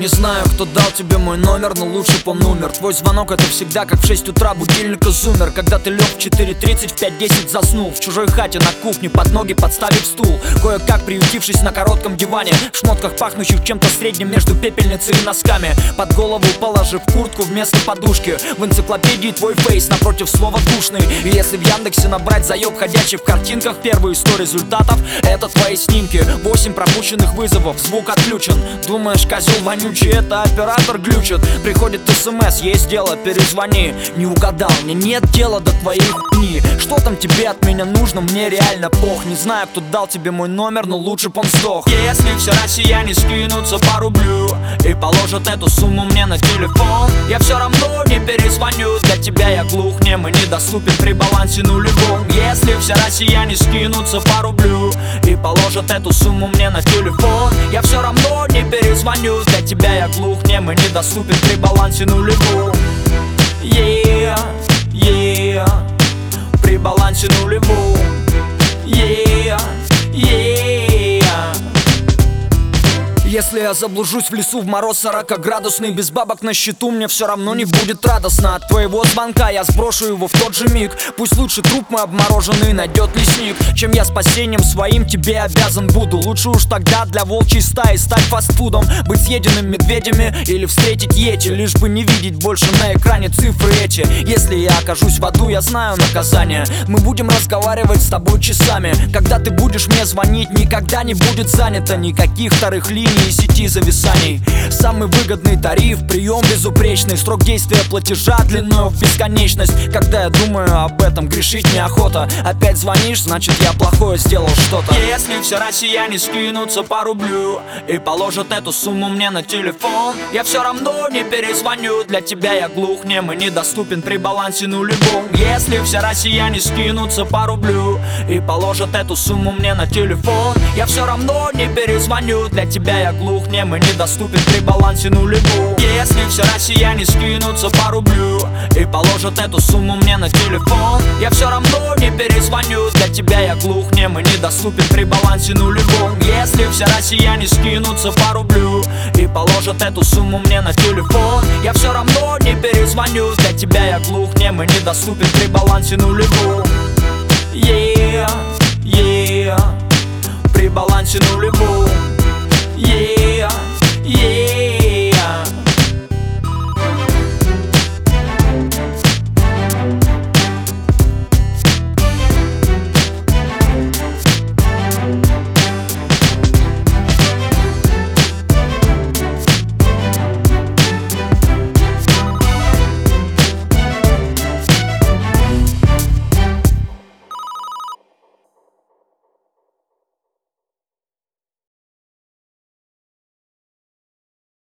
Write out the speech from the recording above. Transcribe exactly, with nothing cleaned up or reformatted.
не знаю, кто дал тебе мой номер, но лучше б он умер. Твой звонок — это всегда как в шесть утра будильника зумер. Когда ты лег в четыре тридцать, в пять десять заснул. В чужой хате на кухне под ноги подставив стул, кое-как приютившись на коротком диване, в шмотках, пахнущих чем-то средним между пепельницей и носками. Под голову положив куртку вместо подушки. В энциклопедии твой фейс напротив слова душный. И если в Яндексе набрать заеб ходячий в картинках, первые сто результатов — это твои снимки. Восемь пропущенных вызовов, звук отключен. Думаешь, козел вонючий, это оператор глючит. Приходит смс, есть дело, перезвони. Не угадал, мне нет дела до твоей хуйни. Что там тебе от меня нужно, мне реально пох. Не знаю, кто дал тебе мой номер, но лучше б он сдох. Если все россияне скинутся по рублю и положат эту сумму мне на телефон, я все равно не перезвоню. Для тебя я глухнем и недоступен при балансе нулевом. Если все россияне скинутся по рублю и положат эту сумму мне на телефон, я все равно не перезвоню. Для тебя я глухнем и недоступен при балансе нулевом. Yeah, yeah, при балансе нулевом. Yeah, yeah. Если я заблужусь в лесу в мороз сорокаградусный, без бабок на счету, мне все равно не будет радостно. От твоего звонка я сброшу его в тот же миг. Пусть лучше труп мой обмороженный найдет лесник, чем я спасением своим тебе обязан буду. Лучше уж тогда для волчьей стаи стать фастфудом, быть съеденным медведями или встретить йети, лишь бы не видеть больше на экране цифры эти. Если я окажусь в аду, я знаю наказание. Мы будем разговаривать с тобой часами. Когда ты будешь мне звонить, никогда не будет занято никаких вторых линий и сети зависаний. Самый выгодный тариф, прием безупречный, срок действия платежа длиною в бесконечность. Когда я думаю об этом, грешить неохота. Опять звонишь, значит я плохое сделал что-то. Если все россияне скинутся по рублю и положат эту сумму мне на телефон, я все равно не перезвоню. Для тебя я глухнем и недоступен при балансе нулевом. Если все россияне скинутся по рублю и положат эту сумму мне на телефон, я все равно не перезвоню. Для тебя я глухнем и недоступен при балансе нулевом. Если все россияне скинутся по рублю и положат эту сумму мне на телефон, я все равно не перезвоню. Для тебя я глухнем и недоступен при балансе нулевом. Если все россияне скинутся по рублю и положат эту сумму мне на телефон, я все равно не перезвоню. Для тебя я глухнем и недоступен при балансе нулевом. Yeah.